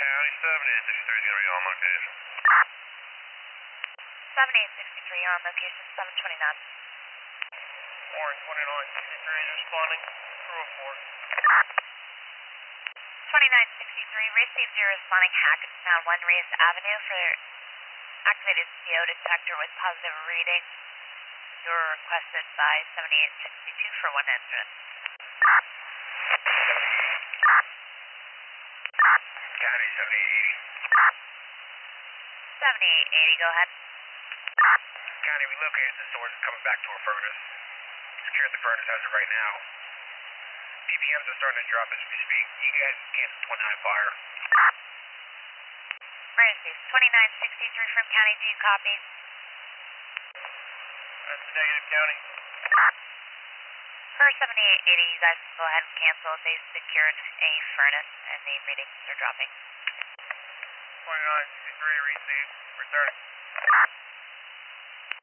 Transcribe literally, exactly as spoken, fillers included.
County, seventy-eight sixty-three is going to be on location. seventy-eight sixty-three on location, seven twenty-nine. Warren, twenty-nine sixty-three is responding, through a four. twenty-nine sixty-three, received your responding Hackettstown one Reyes Avenue for activated C O detector with positive reading. You were requested by seventy-eight sixty-two for one incident. County, seventy-eight eighty. seventy-eight eighty, go ahead. County, we located the source coming back to our furnace. Secured the furnace as of right now. B P Ms are starting to drop as we speak. You guys cancel twenty-nine fire. Received twenty-nine sixty-three from County, do you copy? That's negative, County. For seventy-eight eighty, you guys can go ahead and cancel. They secured a furnace and the readings are dropping. twenty-nine sixty-three received. Returning.